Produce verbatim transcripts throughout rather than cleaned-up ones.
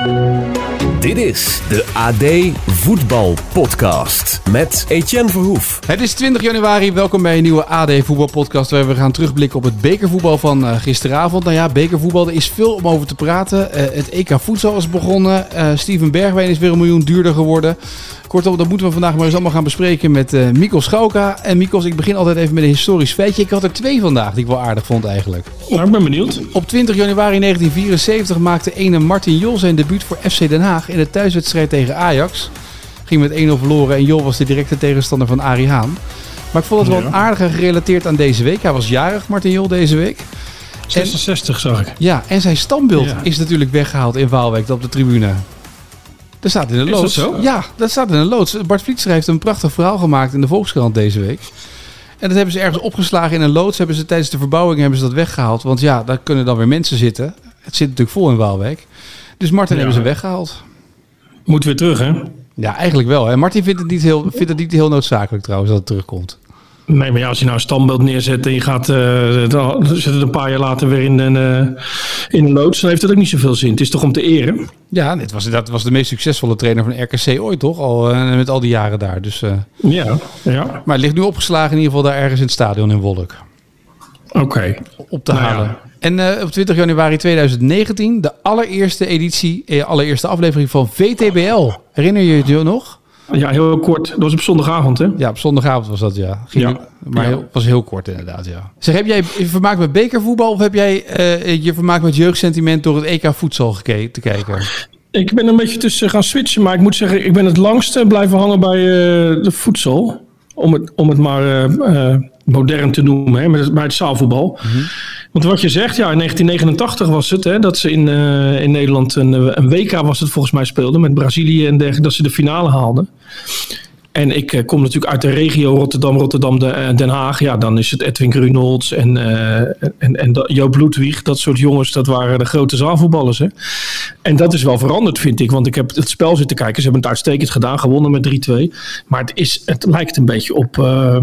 Dit is de A D Voetbal Podcast met Etienne Verhoef. Het is twintig januari, welkom bij een nieuwe A D Voetbal Podcast waar we gaan terugblikken op het bekervoetbal van uh, gisteravond. Nou ja, bekervoetbal, er is veel om over te praten. Uh, het E K voedsel is begonnen, uh, Steven Bergwijn is weer een miljoen duurder geworden. Kortom, dat moeten we vandaag maar eens allemaal gaan bespreken met uh, Mikos Schauka. En Mikos, ik begin altijd even met een historisch feitje. Ik had er twee vandaag die ik wel aardig vond eigenlijk. Nou, ik ben benieuwd. Op twintig januari negentien vierenzeventig maakte ene Martin Jol zijn debuut voor F C Den Haag in de thuiswedstrijd tegen Ajax. Ging met één nul verloren en Jol was de directe tegenstander van Arie Haan. Maar ik vond het wel ja. een aardige gerelateerd aan deze week. Hij was jarig, Martin Jol, deze week. zesenzestig zag ik. Ja, en zijn standbeeld Ja. is natuurlijk weggehaald in Waalwijk op de tribune. Dat staat in de loods. Is dat zo? Ja, dat staat in de loods. Bart Vlietstra heeft een prachtig verhaal gemaakt in de Volkskrant deze week. En dat hebben ze ergens opgeslagen in een loods. Hebben ze tijdens de verbouwing hebben ze dat weggehaald. Want ja, daar kunnen dan weer mensen zitten. Het zit natuurlijk vol in Waalwijk. Dus Martin Ja. hebben ze weggehaald. Moet weer terug, hè? Ja, eigenlijk wel. Hè. Martin vindt het, niet heel, vindt het niet heel noodzakelijk trouwens dat het terugkomt. Nee, maar ja, als je nou een standbeeld neerzet en je gaat uh, dan zet het een paar jaar later weer in een, uh, in een loods, dan heeft dat ook niet zoveel zin. Het is toch om te eren? Ja, dit was, dat was de meest succesvolle trainer van R K C ooit, toch? Al uh, met al die jaren daar. Dus, uh, Ja, ja. maar het ligt nu opgeslagen in ieder geval daar ergens in het stadion in Wolk. Oké. Okay. Op te Nou halen. ja. En uh, op twintig januari tweeduizend negentien, de allereerste editie, eh, allereerste aflevering van V T B L. Herinner je je nog? Ja, heel kort. Dat was op zondagavond, hè? Ja, op zondagavond was dat, ja. Ging, Ja. Maar Ja. heel, was heel kort inderdaad, ja. Zeg, heb jij je vermaakt met bekervoetbal of heb jij uh, je vermaakt met jeugdsentiment door het E K voedsel geke- te kijken? Ik ben een beetje tussen gaan switchen, maar ik moet zeggen, ik ben het langste blijven hangen bij uh, de voedsel. Om het, om het maar uh, uh, modern te noemen, hè, met het, bij het zaalvoetbal. Mm-hmm. Want wat je zegt, ja, in negentien negenentachtig was het, hè, dat ze in, uh, in Nederland een, een W K was het volgens mij speelden met Brazilië en dergelijke, dat ze de finale haalden. En ik uh, kom natuurlijk uit de regio Rotterdam, Rotterdam, de, uh, Den Haag. Ja, dan is het Edwin Grunholz en, uh, en, en de, Joop Ludwig. Dat soort jongens, dat waren de grote zaalvoetballers. Hè? En dat is wel veranderd, vind ik. Want ik heb het spel zitten kijken. Ze hebben het uitstekend gedaan, gewonnen met drie twee. Maar het, is, het lijkt een beetje op... Uh,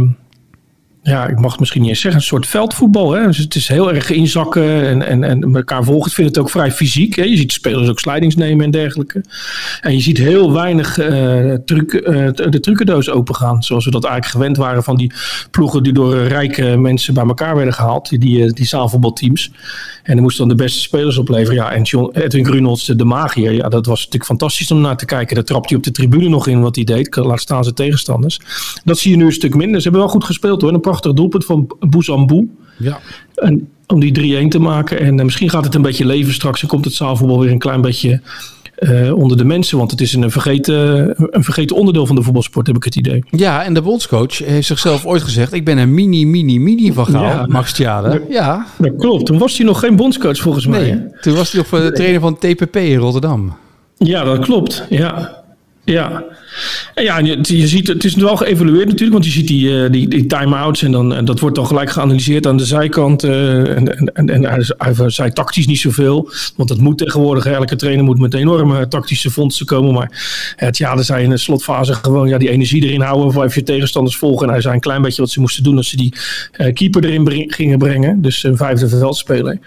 Ja, ik mag het misschien niet eens zeggen, een soort veldvoetbal. Hè? Dus het is heel erg inzakken en, en, en elkaar volgen. Ik vind het ook vrij fysiek. Hè? Je ziet spelers ook slidings nemen en dergelijke. En je ziet heel weinig uh, truc, uh, de trucendoos opengaan. Zoals we dat eigenlijk gewend waren van die ploegen die door rijke mensen bij elkaar werden gehaald. Die, die, die zaalvoetbalteams. En er moesten dan de beste spelers opleveren. Ja, en John, Edwin Grunholz, de magier. Ja, dat was natuurlijk fantastisch om naar te kijken. Daar trapte hij op de tribune nog in wat hij deed. Laat staan zijn tegenstanders. Dat zie je nu een stuk minder. Ze hebben wel goed gespeeld hoor. Een prachtig doelpunt van Bouzambou. Ja. En om die drie-een te maken. En uh, misschien gaat het een beetje leven straks. En komt het zaalvoetbal weer een klein beetje uh, onder de mensen. Want het is een vergeten, een vergeten onderdeel van de voetbalsport, heb ik het idee. Ja, en de bondscoach heeft zichzelf ooit gezegd, ik ben een mini, mini, mini van Gaal, ja. Max Tjade. Ja. Dat klopt. Toen was hij nog geen bondscoach volgens mij. Nee, hè? toen was hij nog de trainer van T P P in Rotterdam. Ja, dat klopt. Ja. Ja, en ja, je, je ziet, het is wel geëvalueerd natuurlijk, want je ziet die, die, die time-outs en, dan, en dat wordt dan gelijk geanalyseerd aan de zijkant. Uh, en, en, en hij, hij zei tactisch niet zoveel, want dat moet tegenwoordig. Elke trainer moet met enorme tactische fondsen komen. Maar het, ja, er zei in de slotfase gewoon ja, die energie erin houden, of even je tegenstanders volgen. En hij zei een klein beetje wat ze moesten doen als ze die uh, keeper erin breng, gingen brengen. Dus een vijfde veldspeler.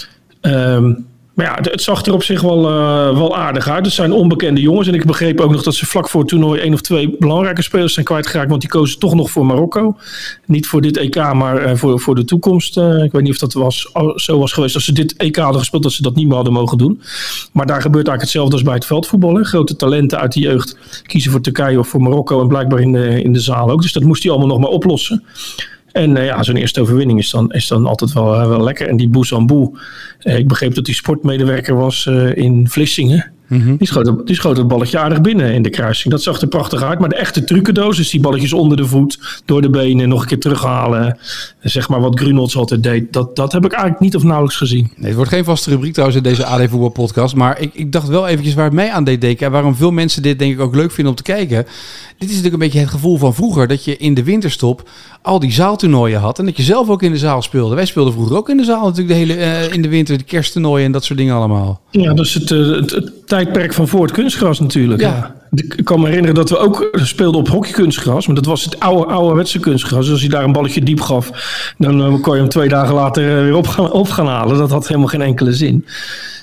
Um, Maar ja, het zag er op zich wel, uh, wel aardig uit. Het zijn onbekende jongens. En ik begreep ook nog dat ze vlak voor het toernooi één of twee belangrijke spelers zijn kwijtgeraakt. Want die kozen toch nog voor Marokko. Niet voor dit E K, maar uh, voor, voor de toekomst. Uh, ik weet niet of dat was, zo was geweest. Als ze dit E K hadden gespeeld, dat ze dat niet meer hadden mogen doen. Maar daar gebeurt eigenlijk hetzelfde als bij het veldvoetbal. Hè. Grote talenten uit de jeugd kiezen voor Turkije of voor Marokko. En blijkbaar in de, in de zaal ook. Dus dat moest hij allemaal nog maar oplossen. En uh, ja, zo'n eerste overwinning is dan, is dan altijd wel, uh, wel lekker. En die Bouzambou, uh, ik begreep dat hij sportmedewerker was uh, in Vlissingen. Mm-hmm. Die, schoot, die schoot het balletje aardig binnen in de kruising. Dat zag er prachtig uit. Maar de echte trucendoos, dus die balletjes onder de voet, door de benen, nog een keer terughalen. Zeg maar wat Grunholz altijd deed. Dat, dat heb ik eigenlijk niet of nauwelijks gezien. Nee, het wordt geen vaste rubriek trouwens in deze A D Voetbal podcast. Maar ik, ik dacht wel eventjes waar het mij aan deed denken. En waarom veel mensen dit denk ik ook leuk vinden om te kijken. Dit is natuurlijk een beetje het gevoel van vroeger. Dat je in de winterstop al die zaaltoernooien had. En dat je zelf ook in de zaal speelde. Wij speelden vroeger ook in de zaal natuurlijk de hele, uh, in de winter. De kersttoernooien en dat soort dingen allemaal. Ja, dat is het, uh, het, het tijdperk van voor het kunstgras natuurlijk. Ja. Ja. Ik kan me herinneren dat we ook speelden op hockeykunstgras. Maar dat was het oude, ouderwetse kunstgras. Dus als je daar een balletje diep gaf, dan uh, kon je hem twee dagen later uh, weer op gaan, op gaan halen. Dat had helemaal geen enkele zin.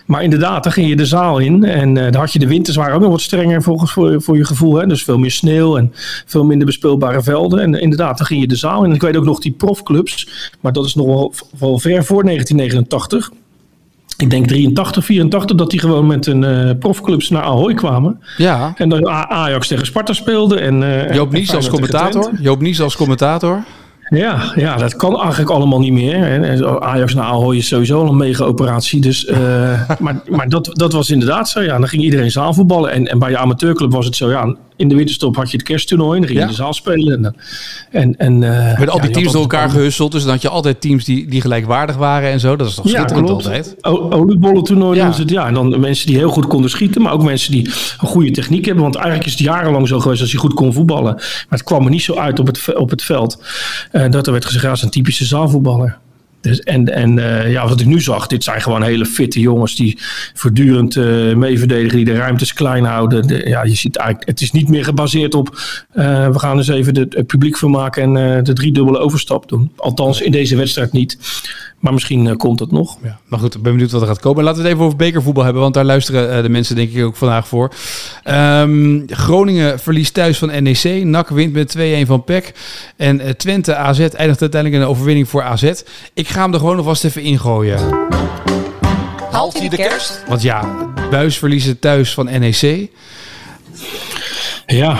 Maar inderdaad, dan ging je de zaal in. En uh, dan had je de winters waren ook nog wat strenger volgens voor, voor je gevoel. Hè? Dus veel meer sneeuw en veel minder bespeelbare velden. En uh, inderdaad, dan ging je de zaal in. En ik weet ook nog die profclubs. Maar dat is nog wel, wel ver voor negentien negenentachtig. Ik denk drieëntachtig, vierentachtig dat die gewoon met een uh, profclubs naar Ahoy kwamen. Ja. En dan Ajax tegen Sparta speelde. En, uh, Joop Nies als commentator. Joop Nies als commentator. Ja, ja, dat kan eigenlijk allemaal niet meer. Hè. Ajax naar Ahoy is sowieso al een mega-operatie. Dus, uh, maar maar dat, dat was inderdaad zo. Ja. Dan ging iedereen zaalvoetballen. En, en bij je amateurclub was het zo. Ja, in de winterstop had je het kersttoernooi. Dan ging je ja. de zaal spelen. En, en, uh, met al die ja, teams door elkaar gehusteld. Dus dan had je altijd teams die, die gelijkwaardig waren en zo. Dat is toch schitterend ja, altijd. Oliebollentoernooi ja. het. Ja, en dan mensen die heel goed konden schieten. Maar ook mensen die een goede techniek hebben. Want eigenlijk is het jarenlang zo geweest als je goed kon voetballen. Maar het kwam er niet zo uit op het, op het veld. Uh, dat er werd gezegd, ja, is een typische zaalvoetballer. Dus en en uh, ja, wat ik nu zag, dit zijn gewoon hele fitte jongens die voortdurend uh, mee verdedigen, die de ruimtes klein houden. De, ja, je ziet eigenlijk, het is niet meer gebaseerd op, uh, we gaan eens even de, het publiek vermaken en uh, de driedubbele overstap doen. Althans in deze wedstrijd niet. Maar misschien uh, komt het nog. Ja, maar goed, ik ben benieuwd wat er gaat komen. Laten we het even over bekervoetbal hebben, want daar luisteren uh, de mensen denk ik ook vandaag voor. Um, Groningen verliest thuis van N E C. N A C wint met twee-een van P E C. En uh, Twente A Z eindigt uiteindelijk in een overwinning voor A Z. Ik ga hem er gewoon nog vast even ingooien. Haalt hij de kerst? Want ja, Buis verliezen thuis van N E C. Ja...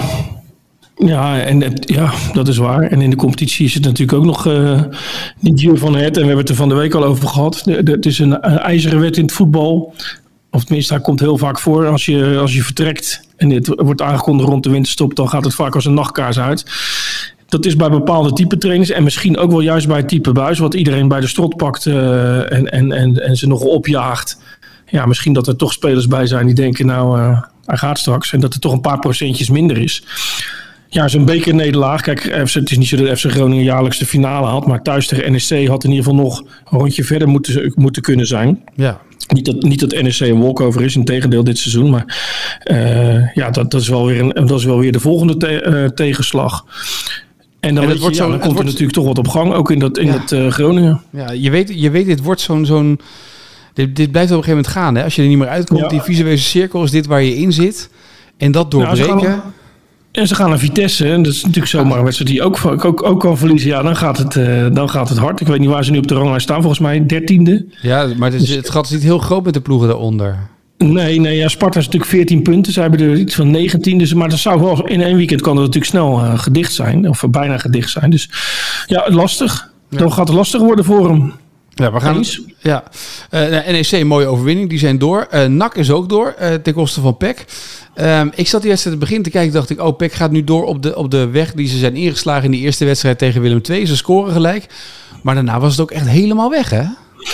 Ja, en het, ja, dat is waar. En in de competitie is het natuurlijk ook nog uh, niet duur van het. En we hebben het er van de week al over gehad. De, de, het is een, een ijzeren wet in het voetbal. Of tenminste, hij komt heel vaak voor. Als je, als je vertrekt en dit wordt aangekondigd rond de winterstop, dan gaat het vaak als een nachtkaars uit. Dat is bij bepaalde type trainers en misschien ook wel juist bij het type Buis, wat iedereen bij de strot pakt uh, en, en, en, en ze nog opjaagt. Ja, misschien dat er toch spelers bij zijn die denken, nou, uh, hij gaat straks. En dat er toch een paar procentjes minder is. Ja, zo'n bekernederlaag. Kijk, het is niet zo dat F C Groningen jaarlijks de finale had. Maar thuis tegen N E C had in ieder geval nog een rondje verder moeten, moeten kunnen zijn. Ja. Niet dat, niet dat N E C een walkover is, integendeel dit seizoen. Maar uh, ja, dat, dat, is wel weer een, dat is wel weer de volgende te, uh, tegenslag. En dan, en je, wordt ja, zo, dan komt wordt... er natuurlijk toch wat op gang, ook in dat, in ja. dat uh, Groningen. Ja, je weet, je weet, dit wordt zo'n... zo'n dit, dit blijft op een gegeven moment gaan. Hè? Als je er niet meer uitkomt, ja. die visuele cirkel is dit waar je in zit. En dat doorbreken... Ja, En ze gaan naar Vitesse. En dat is natuurlijk zomaar een wedstrijd die ook, ook, ook kan verliezen. Ja, dan gaat, het, uh, dan gaat het hard. Ik weet niet waar ze nu op de ranglijst staan. Volgens mij dertiende. Ja, maar het, is, het gat is niet heel groot met de ploegen daaronder. Nee, nee ja, Sparta is natuurlijk veertien punten. Ze hebben er iets van negentien. Dus, maar dat zou wel in één weekend kan het natuurlijk snel uh, gedicht zijn. Of bijna gedicht zijn. Dus ja, lastig. Ja. Dan gaat het lastig worden voor hem. Ja, we gaan eens. Ja. Uh, N E C, een mooie overwinning. Die zijn door. Uh, N A C is ook door. Uh, ten koste van P E C. Um, ik zat die wedstrijd te begin te kijken. Dacht ik, oh, P E C gaat nu door op de, op de weg die ze zijn ingeslagen in die eerste wedstrijd tegen Willem twee. Ze scoren gelijk. Maar daarna was het ook echt helemaal weg, hè?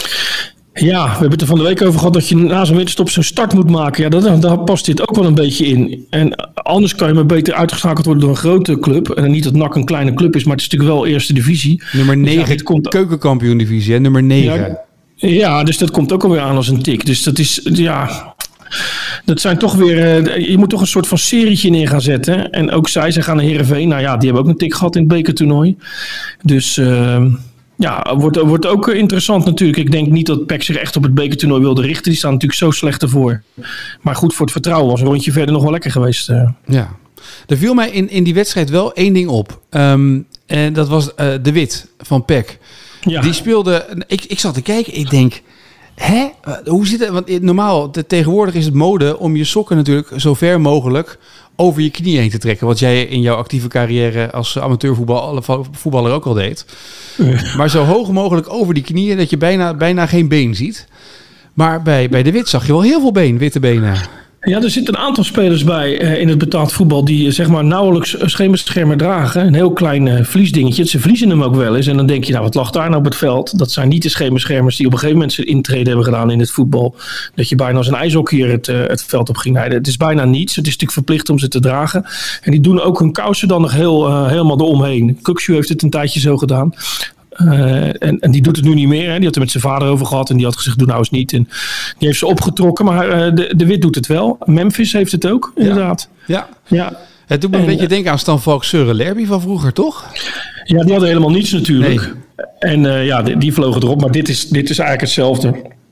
Ja, we hebben het er van de week over gehad dat je na zo'n winterstop zo'n start moet maken. Ja, daar, daar past dit ook wel een beetje in. En anders kan je maar beter uitgeschakeld worden door een grote club. En niet dat N A C een kleine club is, maar het is natuurlijk wel eerste divisie. Nummer negen, dus ja, komt... keukenkampioen divisie, hè? Nummer negen. Ja, ja, dus dat komt ook alweer aan als een tik. Dus dat is, ja... Dat zijn toch weer... Je moet toch een soort van serietje neer gaan zetten. En ook zij, ze gaan naar Heerenveen. Nou ja, die hebben ook een tik gehad in het bekertoernooi. Dus... Uh, Ja, wordt, wordt ook interessant natuurlijk. Ik denk niet dat P E C zich echt op het bekertoernooi wilde richten. Die staan natuurlijk zo slecht ervoor. Maar goed, voor het vertrouwen was een rondje verder nog wel lekker geweest. Uh. Ja, er viel mij in, in die wedstrijd wel één ding op. Um, en dat was uh, De Wit van P E C. Ja. Die speelde... Ik, ik zat te kijken, ik denk... Hè? Hoe zit het? Want normaal, de, tegenwoordig is het mode om je sokken natuurlijk zo ver mogelijk over je knie heen te trekken. Wat jij in jouw actieve carrière als amateurvoetballer ook al deed. Ja. Maar zo hoog mogelijk over die knieën dat je bijna, bijna geen been ziet. Maar bij, bij De Wit zag je wel heel veel been, witte benen. Ja, er zitten een aantal spelers bij uh, in het betaald voetbal die uh, zeg maar nauwelijks schemerschermen dragen. Een heel klein uh, vliesdingetje. Ze vliezen hem ook wel eens. En dan denk je, nou wat lag daar nou op het veld? Dat zijn niet de schemerschermers die op een gegeven moment zijn intrede hebben gedaan in het voetbal. Dat je bijna als een ijshockeyer het, uh, het veld op ging rijden. Het is bijna niets. Het is natuurlijk verplicht om ze te dragen. En die doen ook hun kousen dan nog heel, uh, helemaal eromheen. Kukshu heeft het een tijdje zo gedaan. Uh, en, en die doet het nu niet meer. Hè. Die had er met zijn vader over gehad. En die had gezegd, doe nou eens niet. En die heeft ze opgetrokken. Maar uh, de, de Wit doet het wel. Memphis heeft het ook, inderdaad. Ja. ja. ja. Het doet me en, een beetje denken aan Stan Valk, Søren Lerby van vroeger, toch? Ja, die hadden helemaal niets natuurlijk. Nee. En uh, ja, die, die vlogen erop. Maar dit is, dit is eigenlijk hetzelfde.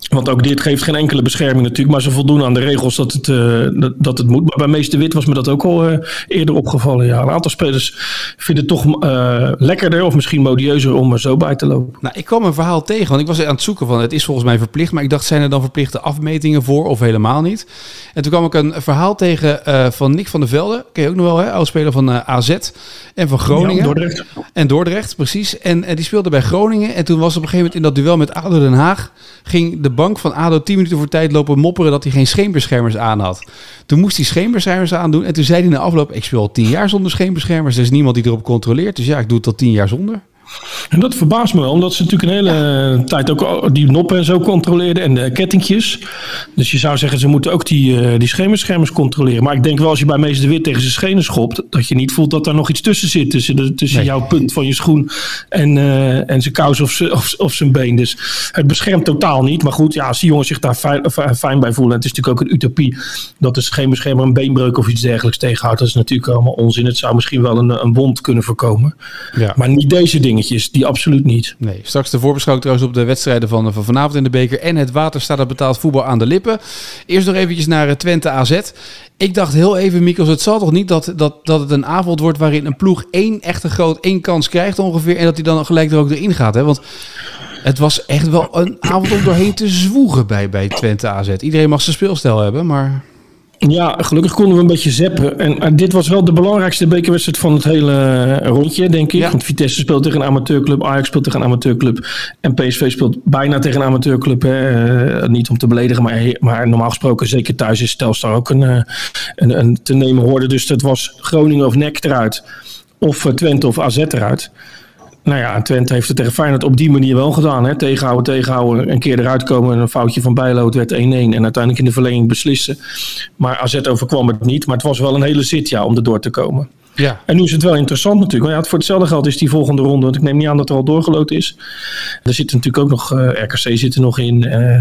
Want ook dit geeft geen enkele bescherming natuurlijk. Maar ze voldoen aan de regels dat het, uh, dat, dat het moet. Maar bij Meester Wit was me dat ook al uh, eerder opgevallen. Ja, een aantal spelers vinden het toch uh, lekkerder of misschien modieuzer om er zo bij te lopen. Nou, ik kwam een verhaal tegen. Want ik was aan het zoeken van het is volgens mij verplicht. Maar ik dacht, zijn er dan verplichte afmetingen voor of helemaal niet? En toen kwam ik een verhaal tegen uh, van Nick van der Velde. Ken je ook nog wel, hè? Oudspeler van uh, A Z en van Groningen. Ja, Dordrecht. En Dordrecht, precies. En, en die speelde bij Groningen. En toen was op een gegeven moment in dat duel met A D O Den Haag ging de bank van A D O tien minuten voor tijd lopen mopperen dat hij geen scheenbeschermers aan had. Toen moest hij scheenbeschermers aandoen. En toen zei hij na afloop, ik speel al tien jaar zonder scheenbeschermers. Er is niemand die erop controleert. Dus ja, ik doe het al tien jaar zonder. En dat verbaast me wel, omdat ze natuurlijk een hele ja. tijd ook die noppen en zo controleerden en de kettingjes. Dus je zou zeggen, ze moeten ook die, uh, die scheenbeschermers controleren. Maar ik denk wel, als je bij Meester Wit tegen zijn schenen schopt, dat je niet voelt dat daar nog iets tussen zit. Tussen, de, tussen nee. jouw punt van je schoen en, uh, en zijn kous of, of, of zijn been. Dus het beschermt totaal niet. Maar goed, ja, als die jongens zich daar fijn, fijn bij voelen. En het is natuurlijk ook een utopie dat de scheenbeschermer een beenbreuk of iets dergelijks tegenhoudt. Dat is natuurlijk allemaal onzin. Het zou misschien wel een, een wond kunnen voorkomen. Ja. Maar niet deze dingen. Die absoluut niet. Nee, straks de voorbeschouwing trouwens op de wedstrijden van, van vanavond in de beker. En het water staat er betaald voetbal aan de lippen. Eerst nog eventjes naar Twente A Z. Ik dacht heel even, Mikkels, het zal toch niet dat, dat, dat het een avond wordt waarin een ploeg één echte groot één kans krijgt ongeveer. En dat hij dan gelijk er ook erin gaat. Hè? Want het was echt wel een avond om doorheen te zwoegen bij, bij Twente A Z. Iedereen mag zijn speelstijl hebben, maar... Ja, gelukkig konden we een beetje zappen. En, en dit was wel de belangrijkste bekerwedstrijd van het hele rondje, denk ik. Ja. Want Vitesse speelt tegen een amateurclub, Ajax speelt tegen een amateurclub. En P S V speelt bijna tegen een amateurclub. Hè. Uh, niet om te beledigen, maar, maar normaal gesproken, zeker thuis, is Telstar ook een, uh, een, een te nemen hoorde. Dus het was Groningen of N E C eruit. Of uh, Twente of A Z eruit. Nou ja, Twente heeft het tegen Feyenoord op die manier wel gedaan. Hè? Tegenhouden, tegenhouden, een keer eruit komen. Een foutje van Bijlo, het werd één-één. En uiteindelijk in de verlenging beslissen. Maar A Z overkwam het niet. Maar het was wel een hele zit, ja, om er door te komen. Ja. En nu is het wel interessant natuurlijk. Want ja, voor hetzelfde geld is die volgende ronde. Want ik neem niet aan dat er al doorgeloot is. Er zit natuurlijk ook nog, uh, R K C zit er nog in. Uh,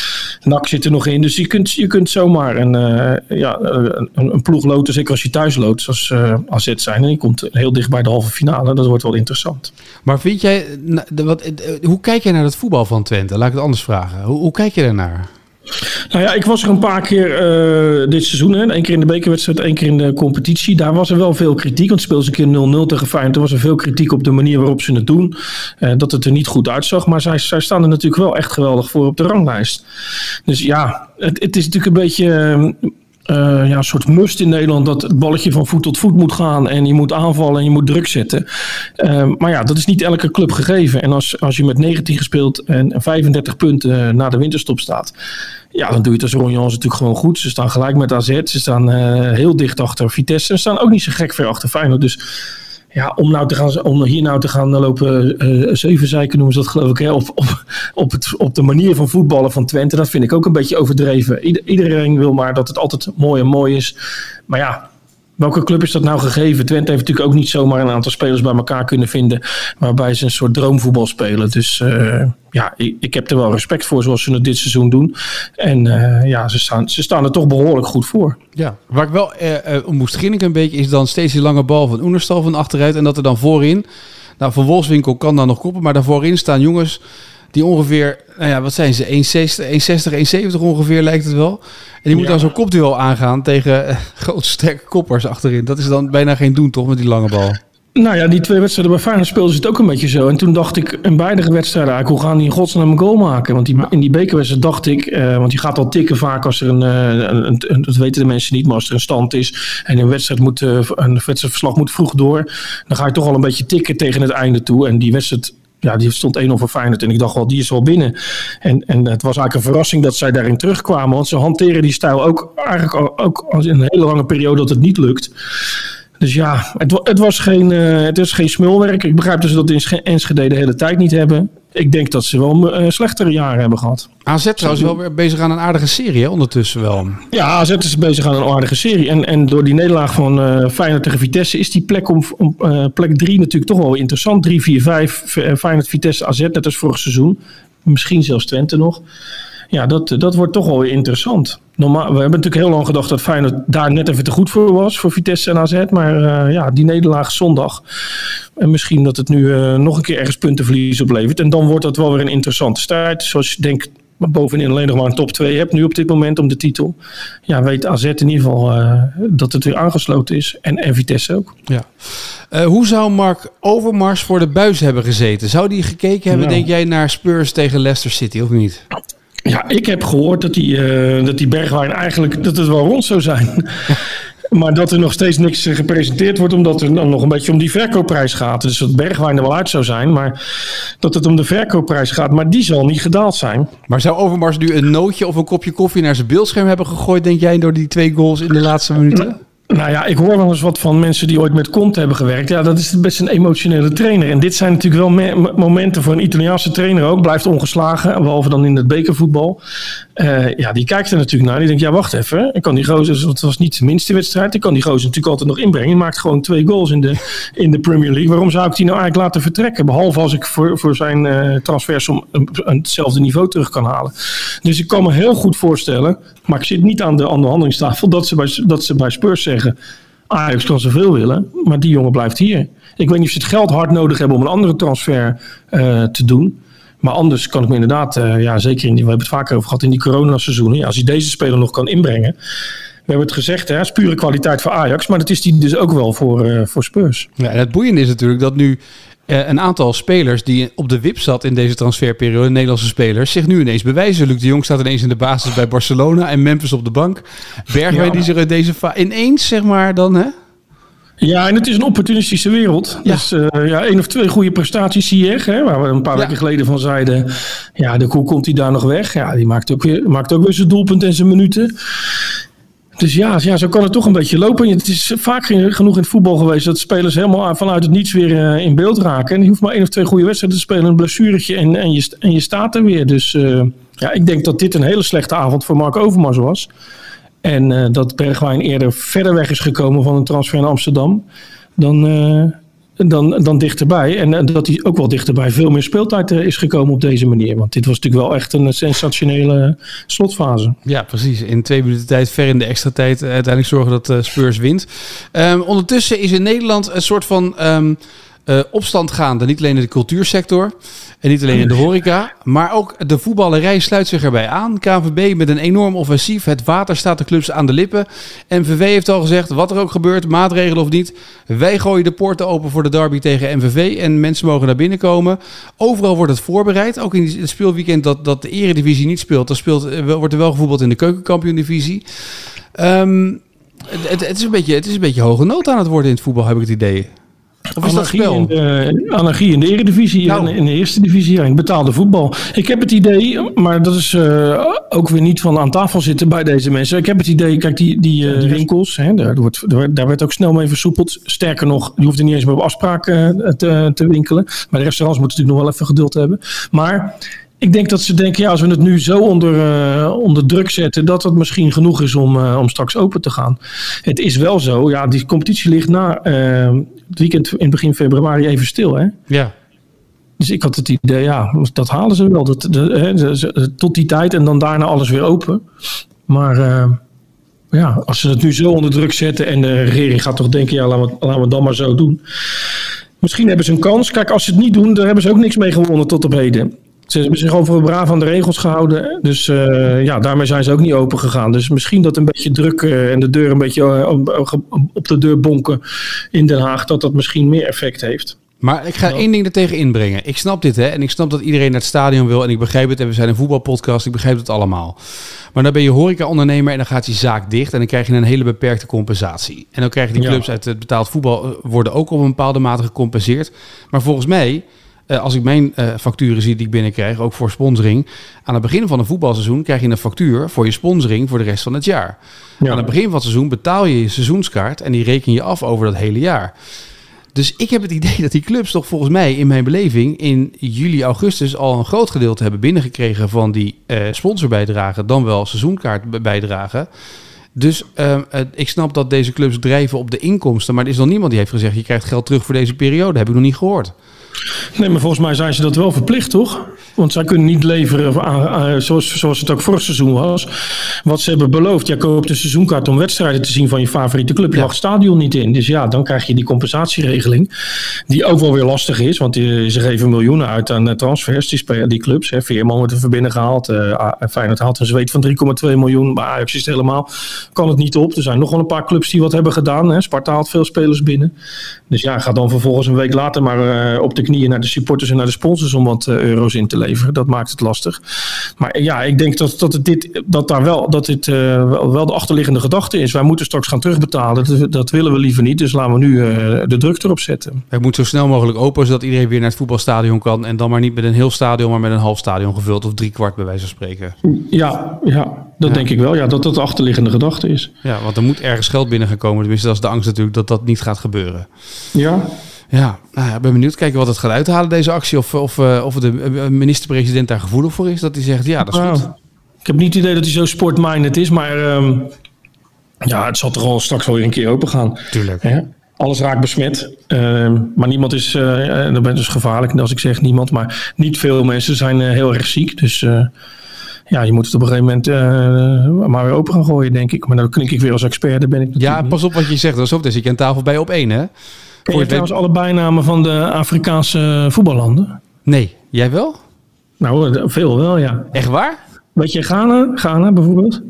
N A C zit er nog in. Dus je kunt, je kunt zomaar een, uh, ja, een, een ploeg loten. Zeker als je thuis loodt, zoals uh, A Z zijn. En je komt heel dicht bij de halve finale. Dat wordt wel interessant. Maar vind jij, wat, hoe kijk jij naar het voetbal van Twente? Laat ik het anders vragen. Hoe, hoe kijk je daarnaar? Nou ja, ik was er een paar keer uh, dit seizoen. Hè. Eén keer in de bekerwedstrijd, één keer in de competitie. Daar was er wel veel kritiek. Want speelden ze een keer nul nul tegen Feyenoord. Er was er veel kritiek op de manier waarop ze het doen. Uh, dat het er niet goed uitzag. Maar zij, zij staan er natuurlijk wel echt geweldig voor op de ranglijst. Dus ja, het, het is natuurlijk een beetje... Uh, Uh, ja, een soort must in Nederland dat het balletje van voet tot voet moet gaan en je moet aanvallen en je moet druk zetten. Uh, maar ja, dat is niet elke club gegeven. En als, als je met negentien gespeeld en vijfendertig punten na de winterstop staat, ja, dan doe je het als Ron Jans natuurlijk gewoon goed. Ze staan gelijk met A Z, ze staan uh, heel dicht achter Vitesse en ze staan ook niet zo gek ver achter Feyenoord. Dus ja, om, nou te gaan, om hier nou te gaan lopen uh, zeven zeiken noemen ze dat geloof ik, hè, op, op, op, het, op de manier van voetballen van Twente, dat vind ik ook een beetje overdreven. Ieder, iedereen wil maar dat het altijd mooi en mooi is. Maar ja, welke club is dat nou gegeven? Twente heeft natuurlijk ook niet zomaar een aantal spelers bij elkaar kunnen vinden waarbij ze een soort droomvoetbal spelen. Dus uh, ja, ik, ik heb er wel respect voor zoals ze het dit seizoen doen. En uh, ja, ze staan, ze staan er toch behoorlijk goed voor. Ja, waar ik wel uh, uh, om moest grinniken een beetje is dan steeds die lange bal van Oenerstal van achteruit. En dat er dan voorin, nou Van Wolfswinkel kan dan nog koppen, maar daar voorin staan jongens die ongeveer, nou ja, wat zijn ze, één zestig, één zeventig ongeveer lijkt het wel. En die moet ja. dan zo'n kopduel aangaan tegen uh, grote sterke koppers achterin. Dat is dan bijna geen doen toch met die lange bal? Nou ja, die twee wedstrijden bij Feyenoord speelden ze het ook een beetje zo. En toen dacht ik in beide wedstrijden eigenlijk, hoe gaan die in godsnaam een goal maken? Want die, ja. in die bekerwedstrijd dacht ik, uh, want je gaat al tikken vaak als er een, uh, een, een, een, dat weten de mensen niet, maar als er een stand is en een wedstrijd moet, uh, een wedstrijdverslag moet vroeg door, dan ga je toch al een beetje tikken tegen het einde toe. En die wedstrijd, ja, die stond één nul voor Feyenoord en ik dacht wel, die is wel binnen. En, en het was eigenlijk een verrassing dat zij daarin terugkwamen, want ze hanteren die stijl ook eigenlijk ook als in een hele lange periode dat het niet lukt. Dus ja, het, het, was geen, uh, het is geen smulwerk. Ik begrijp dat ze dat in Enschede de hele tijd niet hebben. Ik denk dat ze wel uh, slechtere jaren hebben gehad. A Z trouwens wel weer bezig aan een aardige serie, hè, ondertussen wel. Ja, A Z is bezig aan een aardige serie. En, en door die nederlaag van uh, Feyenoord tegen Vitesse is die plek om, om uh, plek drie natuurlijk toch wel interessant. drie, vier, vijf, Feyenoord, Vitesse, A Z, net als vorig seizoen. Misschien zelfs Twente nog. Ja, dat, dat wordt toch wel weer interessant. Normaal, we hebben natuurlijk heel lang gedacht dat Feyenoord daar net even te goed voor was, voor Vitesse en A Z. Maar uh, ja, die nederlaag zondag. En misschien dat het nu uh, nog een keer ergens puntenverlies oplevert. En dan wordt dat wel weer een interessante strijd. Zoals je denkt, maar bovenin alleen nog maar een top twee hebt nu op dit moment om de titel. Ja, weet A Z in ieder geval uh, dat het weer aangesloten is. En, en Vitesse ook. Ja. Uh, hoe zou Mark Overmars voor de buis hebben gezeten? Zou die gekeken hebben, nou. denk jij, naar Spurs tegen Leicester City of niet? Ja, ik heb gehoord dat die, uh, dat die Bergwijn eigenlijk, dat het wel rond zou zijn. Maar dat er nog steeds niks gepresenteerd wordt, omdat er dan nog een beetje om die verkoopprijs gaat. Dus dat Bergwijn er wel uit zou zijn, maar dat het om de verkoopprijs gaat. Maar die zal niet gedaald zijn. Maar zou Overmars nu een nootje of een kopje koffie naar zijn beeldscherm hebben gegooid, denk jij, door die twee goals in de laatste minuten? Nou ja, ik hoor wel eens wat van mensen die ooit met Conte hebben gewerkt. Ja, dat is best een emotionele trainer. En dit zijn natuurlijk wel me- momenten voor een Italiaanse trainer ook. Blijft ongeslagen, behalve dan in het bekervoetbal. Uh, ja, die kijkt er natuurlijk naar. Die denkt, ja, wacht even. Ik kan die gozer, het was niet de minste wedstrijd. Ik kan die gozer natuurlijk altijd nog inbrengen. Die maakt gewoon twee goals in de, in de Premier League. Waarom zou ik die nou eigenlijk laten vertrekken? Behalve als ik voor, voor zijn uh, transfersom een, een, hetzelfde niveau terug kan halen. Dus ik kan me heel goed voorstellen, maar ik zit niet aan de onderhandelingstafel, dat ze bij, dat ze bij Spurs zeggen, Ajax kan zoveel willen, maar die jongen blijft hier. Ik weet niet of ze het geld hard nodig hebben om een andere transfer uh, te doen. Maar anders kan ik me inderdaad, uh, ja, zeker in die, we hebben het vaker over gehad, in die coronaseizoenen, ja, als hij deze speler nog kan inbrengen. We hebben het gezegd, hè, is pure kwaliteit voor Ajax, maar dat is die dus ook wel voor, uh, voor Spurs. Ja, en het boeiende is natuurlijk dat nu Uh, een aantal spelers die op de wip zat in deze transferperiode, Nederlandse spelers, zich nu ineens bewijzen. Luc de Jong staat ineens in de basis bij Barcelona en Memphis op de bank. Bergwijn ja. die zich uit deze fa- ineens, zeg maar, dan, hè? Ja, en het is een opportunistische wereld. Ja. Dus uh, ja, één of twee goede prestaties zie je, hè, waar we een paar ja. weken geleden van zeiden, ja, de, hoe komt hij daar nog weg? Ja, die maakt ook weer, maakt ook weer zijn doelpunt en zijn minuten. Dus ja, ja, zo kan het toch een beetje lopen. Het is vaak genoeg in het voetbal geweest dat spelers helemaal vanuit het niets weer uh, in beeld raken. En je hoeft maar één of twee goede wedstrijden te spelen, een blessuretje en, en, je, en je staat er weer. Dus uh, ja, ik denk dat dit een hele slechte avond voor Mark Overmars was. En uh, dat Bergwijn eerder verder weg is gekomen van een transfer naar Amsterdam dan, uh, dan, dan dichterbij. En, en dat hij ook wel dichterbij veel meer speeltijd uh, is gekomen op deze manier. Want dit was natuurlijk wel echt een sensationele slotfase. Ja, precies. In twee minuten tijd, ver in de extra tijd, uh, uiteindelijk zorgen dat uh, Spurs wint. Um, ondertussen is in Nederland een soort van um, uh, opstand gaande. Niet alleen in de cultuursector en niet alleen in de horeca, maar ook de voetballerij sluit zich erbij aan. K N V B met een enorm offensief. Het water staat de clubs aan de lippen. M V V heeft al gezegd, wat er ook gebeurt, maatregelen of niet, wij gooien de poorten open voor de derby tegen M V V en mensen mogen naar binnen komen. Overal wordt het voorbereid. Ook in het speelweekend dat, dat de eredivisie niet speelt, dan speelt, wordt er wel gevoetbald in de keukenkampioen-divisie. Um, het, het, is een beetje, het is een beetje hoge nood aan het worden in het voetbal, heb ik het idee. Of is anarchie, dat in de, anarchie in de eredivisie nou. en in de eerste divisie, ja, in betaalde voetbal. Ik heb het idee, maar dat is uh, ook weer niet van aan tafel zitten bij deze mensen. Ik heb het idee, kijk, die, die uh, winkels, hè, daar, wordt, daar werd ook snel mee versoepeld. Sterker nog, je hoeft er niet eens meer op afspraken uh, te, te winkelen. Maar de restaurants moeten natuurlijk nog wel even geduld hebben. Maar ik denk dat ze denken, ja, als we het nu zo onder, uh, onder druk zetten, dat het misschien genoeg is om, uh, om straks open te gaan. Het is wel zo, ja, die competitie ligt na uh, het weekend in begin februari even stil, hè? Ja. Dus ik had het idee, ja, dat halen ze wel. Dat, de, de, de, de, tot die tijd en dan daarna alles weer open. Maar uh, ja, als ze het nu zo onder druk zetten en de regering gaat toch denken, ja, laten we, laten we het dan maar zo doen. Misschien hebben ze een kans. Kijk, als ze het niet doen, daar hebben ze ook niks mee gewonnen tot op heden. Ze hebben zich over braaf aan de regels gehouden. Dus uh, ja, daarmee zijn ze ook niet open gegaan. Dus misschien dat een beetje druk uh, en de deur een beetje uh, op de deur bonken in Den Haag, dat dat misschien meer effect heeft. Maar ik ga ja. één ding er tegen inbrengen. Ik snap dit, hè. En ik snap dat iedereen naar het stadion wil. En ik begrijp het. En we zijn een voetbalpodcast. Ik begrijp het allemaal. Maar dan ben je horeca-ondernemer en dan gaat je zaak dicht. En dan krijg je een hele beperkte compensatie. En dan krijgen die clubs ja. uit het betaald voetbal worden ook op een bepaalde mate gecompenseerd. Maar volgens mij, als ik mijn uh, facturen zie die ik binnenkrijg, ook voor sponsoring, aan het begin van een voetbalseizoen krijg je een factuur voor je sponsoring voor de rest van het jaar. Ja. Aan het begin van het seizoen betaal je je seizoenskaart en die reken je af over dat hele jaar. Dus ik heb het idee dat die clubs toch volgens mij in mijn beleving in juli, augustus al een groot gedeelte hebben binnengekregen van die uh, sponsorbijdragen, dan wel seizoenkaartbijdragen. Dus uh, ik snap dat deze clubs drijven op de inkomsten, maar er is nog niemand die heeft gezegd, je krijgt geld terug voor deze periode. Heb ik nog niet gehoord. Nee, maar volgens mij zijn ze dat wel verplicht, toch? Want zij kunnen niet leveren, aan, aan, zoals, zoals het ook vorig seizoen was, wat ze hebben beloofd. Je koopt een seizoenkaart om wedstrijden te zien van je favoriete club. Je mag het stadion niet in. Dus ja, dan krijg je die compensatieregeling. Die ook wel weer lastig is. Want die, ze geven miljoenen uit aan transfers. Die, spelen, die clubs. Hè. Veerman wordt er van binnen gehaald. Uh, Feyenoord haalt een zweet van drie komma twee miljoen. Bij Ajax is het helemaal. Kan het niet op. Er zijn nog wel een paar clubs die wat hebben gedaan. Hè. Sparta haalt veel spelers binnen. Dus ja, ga dan vervolgens een week later maar uh, op de knieën naar de supporters en naar de sponsors om wat uh, euro's in te leveren. Dat maakt het lastig. Maar ja, ik denk dat, dat, het dit, dat daar wel, dat dit uh, wel, wel de achterliggende gedachte is. Wij moeten straks gaan terugbetalen. Dat, dat willen we liever niet. Dus laten we nu uh, de druk erop zetten. Het moet zo snel mogelijk open, zodat iedereen weer naar het voetbalstadion kan. En dan maar niet met een heel stadion, maar met een half stadion gevuld. Of drie kwart bij wijze van spreken. Ja, ja dat ja. denk ik wel. Ja, dat dat de achterliggende gedachte is. Ja, want er moet ergens geld binnen gaan komen. Tenminste, dat is de angst natuurlijk dat dat niet gaat gebeuren. Ja. Ja, nou ja, ik ben benieuwd kijken wat het gaat uithalen, deze actie. Of, of, uh, of de minister-president daar gevoelig voor is. Dat hij zegt, ja, dat is nou, goed. Ik heb niet het idee dat hij zo sportminded is. Maar um, ja, het zal toch al straks wel weer een keer open gaan. Tuurlijk. Ja, alles raakt besmet. Um, maar niemand is, uh, dat ben dus gevaarlijk als ik zeg niemand. Maar niet veel mensen zijn uh, heel erg ziek. Dus uh, ja, je moet het op een gegeven moment uh, maar weer open gaan gooien, denk ik. Maar dan klink ik weer als expert, daar ben ik natuurlijk Ja, niet. Pas op wat je zegt. Dat is ook, dus ik aan tafel bij op één, hè? Ken je trouwens alle bijnamen van de Afrikaanse voetballanden? Nee, jij wel? Nou, veel wel, ja. Echt waar? Weet je Ghana, Ghana bijvoorbeeld?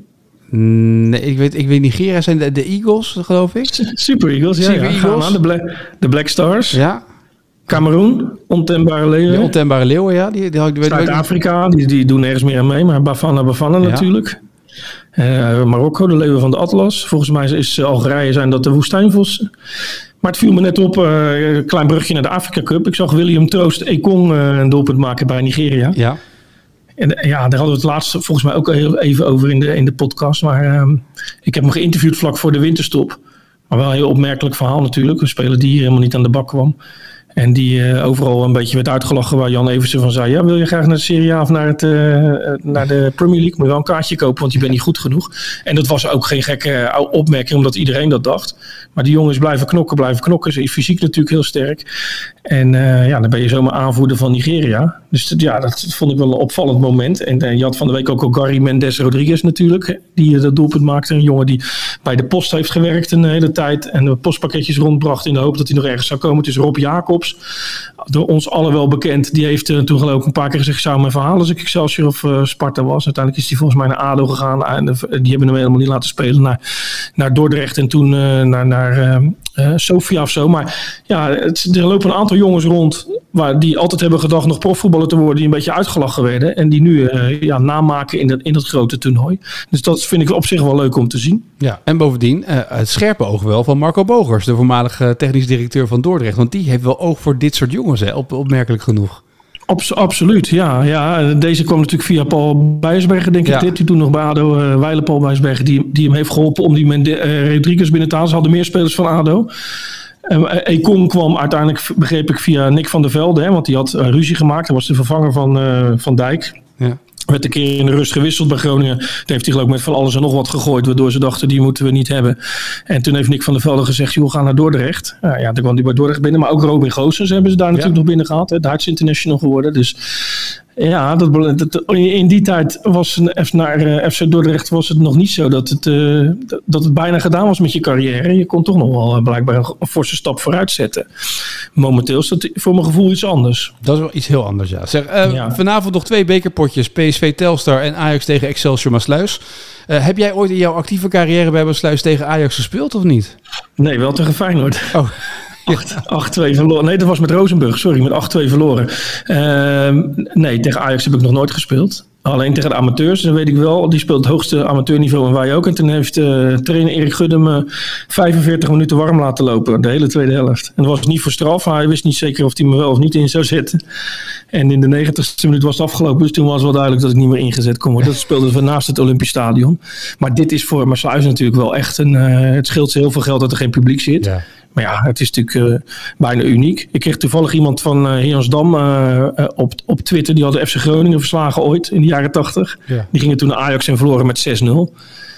Nee, ik weet, ik weet Nigeria zijn de, de Eagles, geloof ik. Super Eagles, ja. Super ja. Eagles. Ghana, de Black, de Black Stars. Ja. Cameroen, ontembare leeuwen. De ontembare leeuwen, ja. Die, die, die, Zuid-Afrika, die, die doen nergens meer aan mee, maar Bafana Bafana ja. natuurlijk. Uh, Marokko, de leeuwen van de Atlas. Volgens mij is Algerije zijn dat de woestijnvossen. Maar het viel me net op, een uh, klein brugje naar de Afrika Cup. Ik zag William Troost Ekong uh, een doelpunt maken bij Nigeria. Ja. En uh, ja, daar hadden we het laatst volgens mij ook heel even over in de, in de podcast. Maar uh, ik heb hem geïnterviewd vlak voor de winterstop. Maar wel een heel opmerkelijk verhaal natuurlijk. Een speler die hier helemaal niet aan de bak kwam. En die uh, overal een beetje werd uitgelachen waar Jan Eversen van zei... ja, wil je graag naar de Serie A of naar, het, uh, naar de Premier League? Moet je wel een kaartje kopen, want je bent niet goed genoeg. En dat was ook geen gekke opmerking, omdat iedereen dat dacht. Maar die jongens blijven knokken, blijven knokken. Ze is fysiek natuurlijk heel sterk. En uh, ja, dan ben je zomaar aanvoerder van Nigeria. Dus ja, dat vond ik wel een opvallend moment. En uh, je had van de week ook al Gary Mendes Rodriguez natuurlijk... die uh, dat doelpunt maakte. Een jongen die bij de post heeft gewerkt een hele tijd... en de postpakketjes rondbracht in de hoop dat hij nog ergens zou komen. Het is Rob Jacobs. Door ons allen wel bekend. Die heeft uh, toen geloof ik een paar keer gezegd... ik zou hem even halen als ik Excelsior of uh, Sparta was. Uiteindelijk is hij volgens mij naar ADO gegaan. En uh, die hebben hem helemaal niet laten spelen naar, naar Dordrecht. En toen uh, naar, naar uh, uh, Sofia of zo. Maar ja, het, er lopen een aantal jongens rond... waar die altijd hebben gedacht nog profvoetballer te worden... die een beetje uitgelachen werden. En die nu uh, ja, namaken in dat, in dat grote toernooi. Dus dat vind ik op zich wel leuk om te zien. Ja, en bovendien uh, het scherpe oog wel van Marco Bogers... de voormalige technisch directeur van Dordrecht. Want die heeft wel oog voor dit soort jongens, hè? Op, opmerkelijk genoeg. Abs- absoluut, ja, ja. Deze kwam natuurlijk via Paul Bijsbergen, denk ik. Ja. Dit, die toen nog bij ADO, uh, Weile Paul Bijsbergen... Die, die hem heeft geholpen om die Mende- uh, Rodriguez binnen te halen. Ze hadden meer spelers van ADO. Uh, Ekong kwam uiteindelijk, begreep ik, via Nick van der Velde. Hè, want die had uh, ruzie gemaakt. Hij was de vervanger van uh, Van Dijk. Ja. Werd een keer in de rust gewisseld bij Groningen. Toen heeft hij geloof ik met van alles en nog wat gegooid. Waardoor ze dachten, die moeten we niet hebben. En toen heeft Nick van der Velde gezegd, joh, ga naar Dordrecht. Uh, ja, toen kwam hij bij Dordrecht binnen. Maar ook Robin Goossens hebben ze daar natuurlijk ja. nog binnen gehad. Hè, Duits international geworden. Dus ja, dat, dat, in die tijd was een, naar uh, F C Dordrecht was het nog niet zo dat het, uh, dat het bijna gedaan was met je carrière. Je kon toch nog wel uh, blijkbaar een, een forse stap vooruit zetten. Momenteel is dat voor mijn gevoel iets anders. Dat is wel iets heel anders, ja. Zeg, uh, ja. Vanavond nog twee bekerpotjes. P S V Telstar en Ajax tegen Excelsior Maasluis. Uh, heb jij ooit in jouw actieve carrière bij Maasluis tegen Ajax gespeeld of niet? Nee, wel tegen Feyenoord. Oh. acht twee verloren. Nee, dat was met Rozenburg. Sorry, met acht twee verloren. Uh, nee, tegen Ajax heb ik nog nooit gespeeld. Alleen tegen de amateurs, dat weet ik wel. Die speelt het hoogste amateurniveau en wij ook. En toen heeft uh, trainer Erik Guddem uh, vijfenveertig minuten warm laten lopen. De hele tweede helft. En dat was niet voor straf. Hij wist niet zeker of hij me wel of niet in zou zetten. En in de negentigste minuut was het afgelopen. Dus toen was wel duidelijk dat ik niet meer ingezet kon worden. Dat speelde we naast het Olympisch Stadion. Maar dit is voor Maasluis natuurlijk wel echt een... Uh, het scheelt ze heel veel geld dat er geen publiek zit. Ja. Maar ja, het is natuurlijk uh, bijna uniek. Ik kreeg toevallig iemand van uh, Heersdam uh, uh, op, op Twitter. Die hadden F C Groningen verslagen ooit in de jaren tachtig. Ja. Die gingen toen naar Ajax en verloren met zes nul.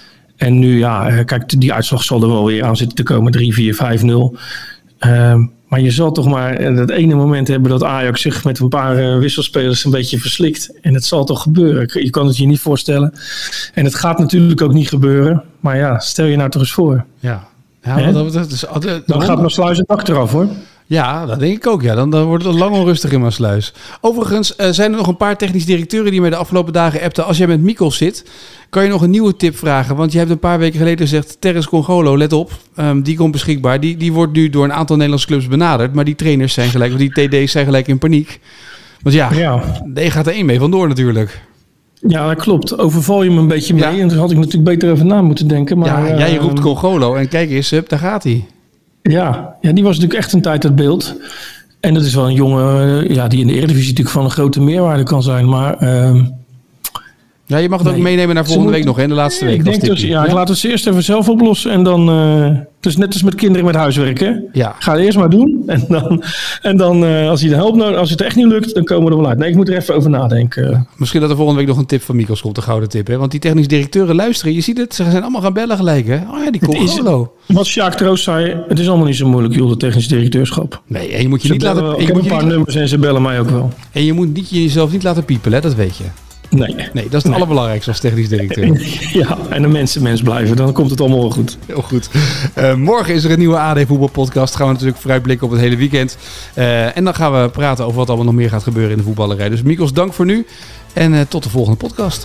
En nu, ja, uh, kijk, die uitslag zal er wel weer aan zitten te komen. drie vier vijf nul. Uh, Maar je zal toch maar het ene moment hebben dat Ajax zich met een paar uh, wisselspelers een beetje verslikt. En het zal toch gebeuren. Je kan het je niet voorstellen. En het gaat natuurlijk ook niet gebeuren. Maar ja, stel je nou toch eens voor. Ja, ja dat, dat is, dat, dat, dan gaat Maassluis het achteraf hoor. Ja, dat denk ik ook. Ja. Dan, dan wordt het lang onrustig in Maassluis. Overigens uh, zijn er nog een paar technisch directeuren die mij de afgelopen dagen appten. Als jij met Mikkels zit, kan je nog een nieuwe tip vragen. Want je hebt een paar weken geleden gezegd, Terence Congolo, let op, um, die komt beschikbaar. Die, die wordt nu door een aantal Nederlandse clubs benaderd. Maar die trainers zijn gelijk, of die T D's zijn gelijk in paniek. Want ja, ja. je gaat er één mee vandoor natuurlijk. Ja, dat klopt. Overval je me een beetje mee. Ja. En daar had ik natuurlijk beter over na moeten denken. Maar, ja, jij roept Congolo en kijk eens, hup, daar gaat hij. Ja, ja, die was natuurlijk echt een tijd het beeld. En dat is wel een jongen ja, die in de Eredivisie natuurlijk van een grote meerwaarde kan zijn. Maar uh, ja, je mag het nee. ook meenemen naar volgende moet, week nog, hè, de laatste week. Ik denk dus, ja, ja, ik laat het eerst even zelf oplossen. En dan, uh, dus net als met kinderen met huiswerk, hè. Ja. Ga het eerst maar doen. En dan, en dan uh, als, je de hulp nodig, als het echt niet lukt, dan komen we er wel uit. Nee, ik moet er even over nadenken. Ja. Misschien dat er volgende week nog een tip van Mikkels komt, de gouden tip, hè. Want die technisch directeuren luisteren, je ziet het, ze zijn allemaal gaan bellen gelijk, hè. Oh ja, die Congolo. Wat Sjaak Troost zei, het is allemaal niet zo moeilijk, joh, de technisch directeurschap. Nee, en je moet je ze niet bellen, laten... Ik heb een paar niet... nummers en ze bellen mij ook wel. En je moet niet jezelf niet laten piepen, hè, dat weet je. Nee. Nee, dat is het nee. allerbelangrijkste als technisch directeur. Ja, en de mensen mens blijven, dan komt het allemaal wel goed. Heel goed. Uh, morgen is er een nieuwe A D voetbalpodcast. Gaan we natuurlijk vooruitblikken op het hele weekend. Uh, en dan gaan we praten over wat allemaal nog meer gaat gebeuren in de voetballerij. Dus Mikkels, dank voor nu. En uh, tot de volgende podcast.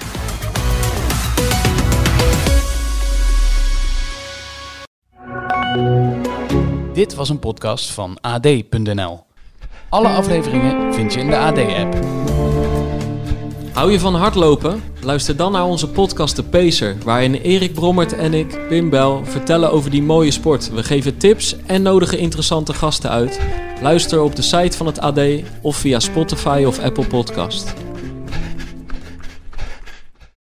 Dit was een podcast van A D punt N L. Alle afleveringen vind je in de A D-app. Hou je van hardlopen? Luister dan naar onze podcast De Pacer, waarin Erik Brommert en ik, Pim Bel, vertellen over die mooie sport. We geven tips en nodigen interessante gasten uit. Luister op de site van het A D of via Spotify of Apple Podcast.